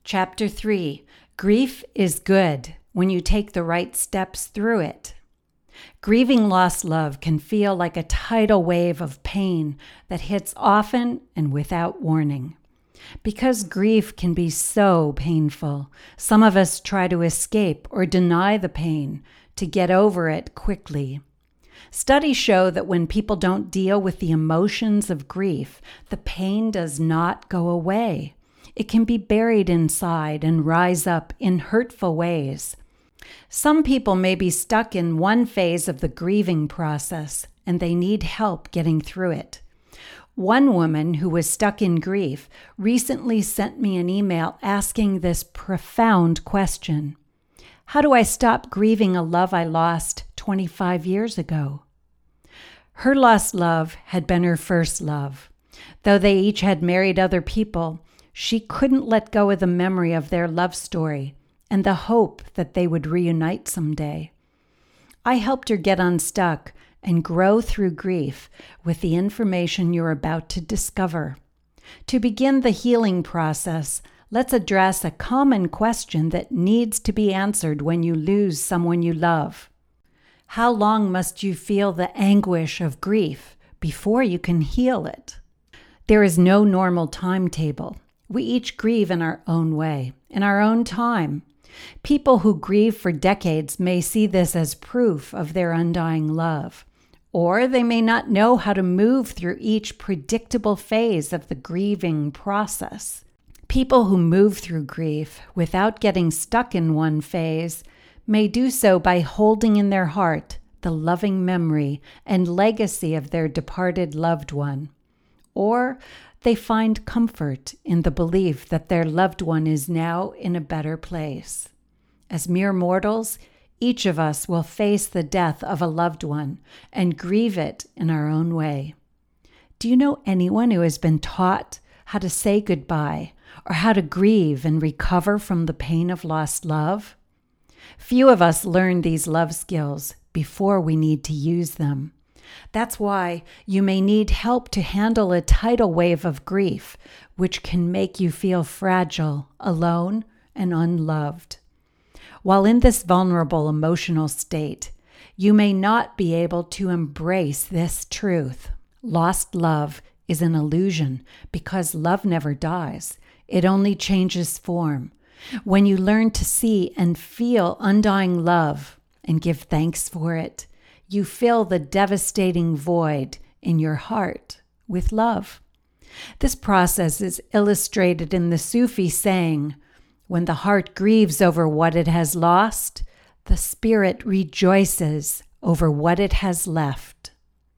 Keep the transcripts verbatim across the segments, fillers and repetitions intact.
Chapter three, Grief is Good When You Take the Right Steps Through It. Grieving lost love can feel like a tidal wave of pain that hits often and without warning. Because grief can be so painful, some of us try to escape or deny the pain to get over it quickly. Studies show that when people don't deal with the emotions of grief, the pain does not go away. It can be buried inside and rise up in hurtful ways. Some people may be stuck in one phase of the grieving process, and they need help getting through it. One woman who was stuck in grief recently sent me an email asking this profound question: how do I stop grieving a love I lost twenty-five years ago? Her lost love had been her first love. Though they each had married other people, she couldn't let go of the memory of their love story and the hope that they would reunite someday. I helped her get unstuck and grow through grief with the information you're about to discover. To begin the healing process, let's address a common question that needs to be answered when you lose someone you love. How long must you feel the anguish of grief before you can heal it? There is no normal timetable. We each grieve in our own way, in our own time. People who grieve for decades may see this as proof of their undying love, or they may not know how to move through each predictable phase of the grieving process. People who move through grief without getting stuck in one phase may do so by holding in their heart the loving memory and legacy of their departed loved one, or they find comfort in the belief that their loved one is now in a better place. As mere mortals, each of us will face the death of a loved one and grieve it in our own way. Do you know anyone who has been taught how to say goodbye or how to grieve and recover from the pain of lost love? Few of us learn these love skills before we need to use them. That's why you may need help to handle a tidal wave of grief, which can make you feel fragile, alone, and unloved. While in this vulnerable emotional state, you may not be able to embrace this truth. Lost love is an illusion because love never dies. It only changes form. When you learn to see and feel undying love and give thanks for it, you fill the devastating void in your heart with love. This process is illustrated in the Sufi saying, "When the heart grieves over what it has lost, the spirit rejoices over what it has left."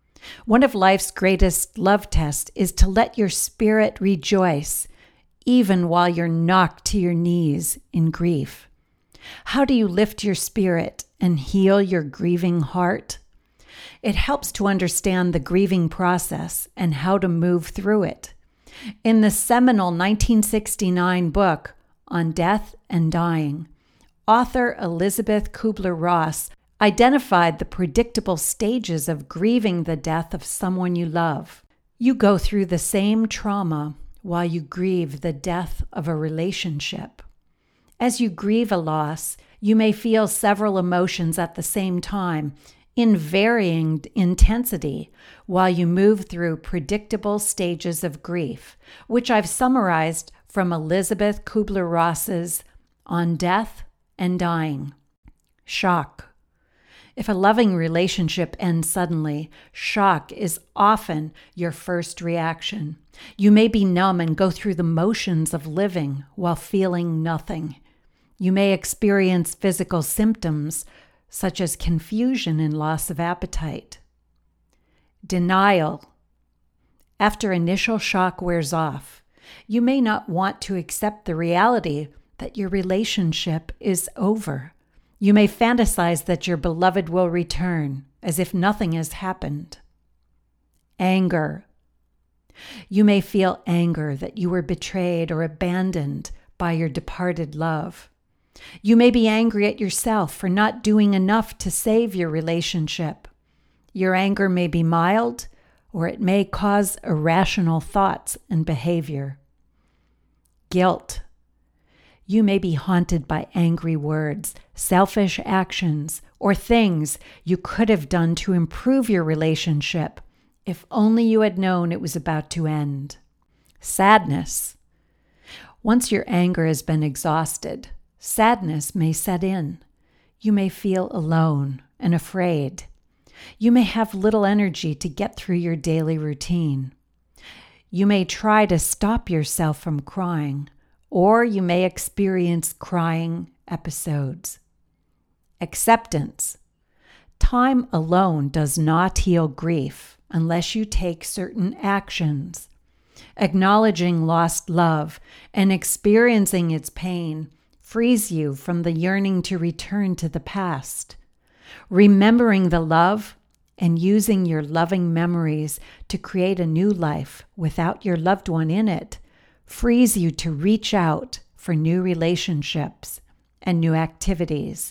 One of life's greatest love tests is to let your spirit rejoice, even while you're knocked to your knees in grief. How do you lift your spirit and heal your grieving heart? It helps to understand the grieving process and how to move through it. In the seminal nineteen sixty-nine book, On Death and Dying, author Elizabeth Kubler-Ross identified the predictable stages of grieving the death of someone you love. You go through the same trauma while you grieve the death of a relationship. As you grieve a loss, you may feel several emotions at the same time in varying intensity while you move through predictable stages of grief, which I've summarized from Elizabeth Kubler-Ross's On Death and Dying. Shock. If a loving relationship ends suddenly, shock is often your first reaction. You may be numb and go through the motions of living while feeling nothing. You may experience physical symptoms such as confusion and loss of appetite. Denial. After initial shock wears off, you may not want to accept the reality that your relationship is over. You may fantasize that your beloved will return, as if nothing has happened. Anger. You may feel anger that you were betrayed or abandoned by your departed love. You may be angry at yourself for not doing enough to save your relationship. Your anger may be mild, or it may cause irrational thoughts and behavior. Guilt. You may be haunted by angry words, selfish actions, or things you could have done to improve your relationship if only you had known it was about to end. Sadness. Once your anger has been exhausted, sadness may set in. You may feel alone and afraid. You may have little energy to get through your daily routine. You may try to stop yourself from crying, or you may experience crying episodes. Acceptance. Time alone does not heal grief unless you take certain actions. Acknowledging lost love and experiencing its pain frees you from the yearning to return to the past. Remembering the love and using your loving memories to create a new life without your loved one in it frees you to reach out for new relationships and new activities.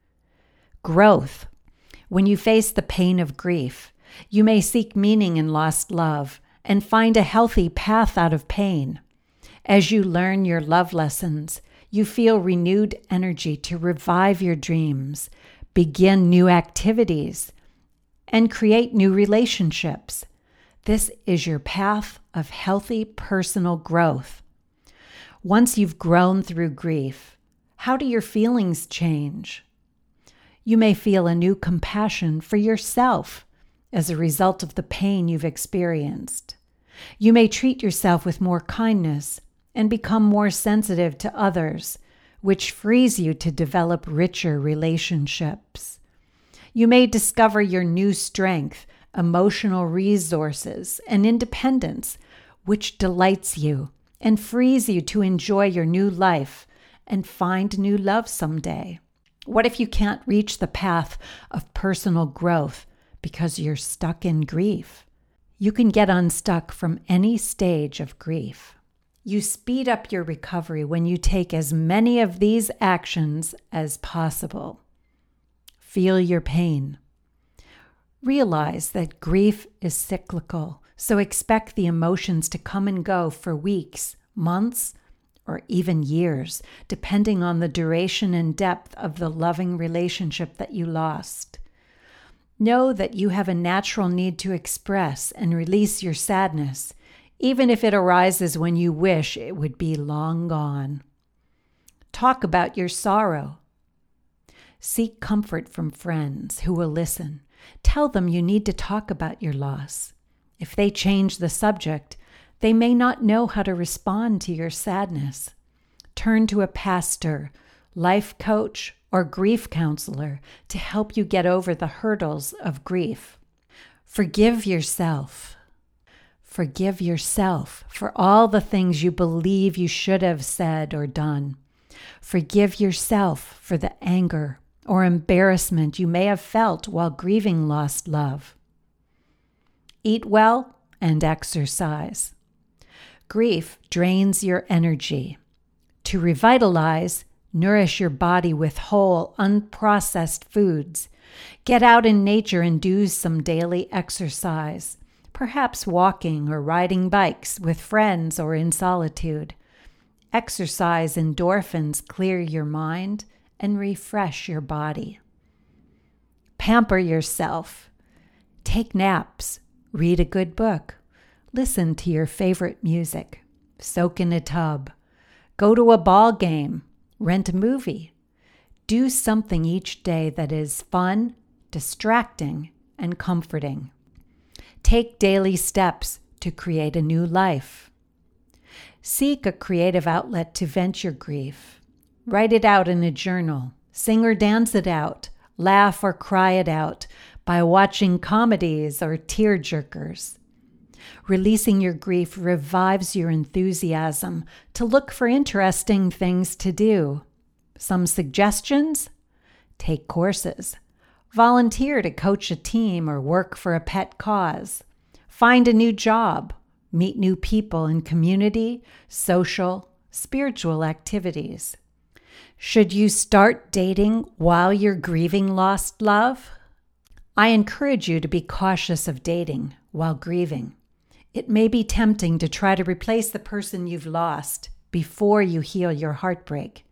Growth. When you face the pain of grief, you may seek meaning in lost love and find a healthy path out of pain. As you learn your love lessons, you feel renewed energy to revive your dreams, begin new activities, and create new relationships. This is your path of healthy personal growth. Once you've grown through grief, how do your feelings change? You may feel a new compassion for yourself as a result of the pain you've experienced. You may treat yourself with more kindness and become more sensitive to others, which frees you to develop richer relationships. You may discover your new strength, emotional resources, and independence, which delights you and frees you to enjoy your new life and find new love someday. What if you can't reach the path of personal growth because you're stuck in grief? You can get unstuck from any stage of grief. You speed up your recovery when you take as many of these actions as possible. Feel your pain. Realize that grief is cyclical, so expect the emotions to come and go for weeks, months, or even years, depending on the duration and depth of the loving relationship that you lost. Know that you have a natural need to express and release your sadness, even if it arises when you wish it would be long gone. Talk about your sorrow. Seek comfort from friends who will listen. Tell them you need to talk about your loss. If they change the subject, they may not know how to respond to your sadness. Turn to a pastor, life coach, or grief counselor to help you get over the hurdles of grief. Forgive yourself. Forgive yourself for all the things you believe you should have said or done. Forgive yourself for the anger or embarrassment you may have felt while grieving lost love. Eat well and exercise. Grief drains your energy. To revitalize, nourish your body with whole, unprocessed foods. Get out in nature and do some daily exercise, perhaps walking or riding bikes with friends or in solitude. Exercise endorphins clear your mind and refresh your body. Pamper yourself. Take naps. Read a good book. Listen to your favorite music. Soak in a tub. Go to a ball game. Rent a movie. Do something each day that is fun, distracting, and comforting. Take daily steps to create a new life. Seek a creative outlet to vent your grief. Write it out in a journal. Sing or dance it out. Laugh or cry it out by watching comedies or tear-jerkers. Releasing your grief revives your enthusiasm to look for interesting things to do. Some suggestions? Take courses. Volunteer to coach a team or work for a pet cause. Find a new job. Meet new people in community, social, spiritual activities. Should you start dating while you're grieving lost love? I encourage you to be cautious of dating while grieving. It may be tempting to try to replace the person you've lost before you heal your heartbreak.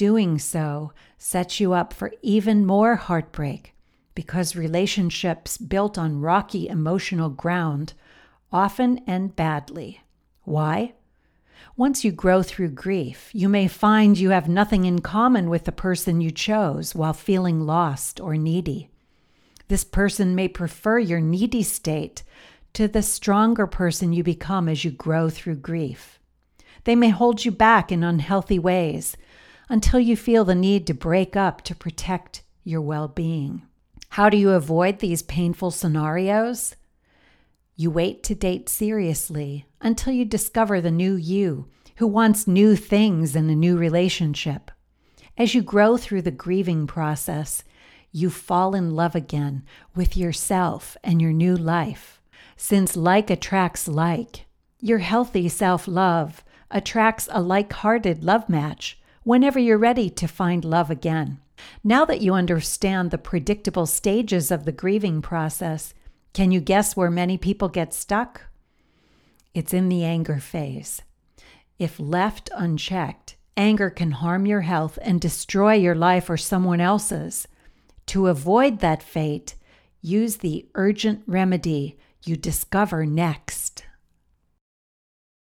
doing so sets you up for even more heartbreak, because relationships built on rocky emotional ground often end badly. Why? Once you grow through grief, you may find you have nothing in common with the person you chose while feeling lost or needy. This person may prefer your needy state to the stronger person you become as you grow through grief. They may hold you back in unhealthy ways until you feel the need to break up to protect your well-being. How do you avoid these painful scenarios? You wait to date seriously until you discover the new you who wants new things in a new relationship. As you grow through the grieving process, you fall in love again with yourself and your new life. Since like attracts like, your healthy self-love attracts a like-hearted love match whenever you're ready to find love again. Now that you understand the predictable stages of the grieving process, can you guess where many people get stuck? It's in the anger phase. If left unchecked, anger can harm your health and destroy your life or someone else's. To avoid that fate, use the urgent remedy you discover next.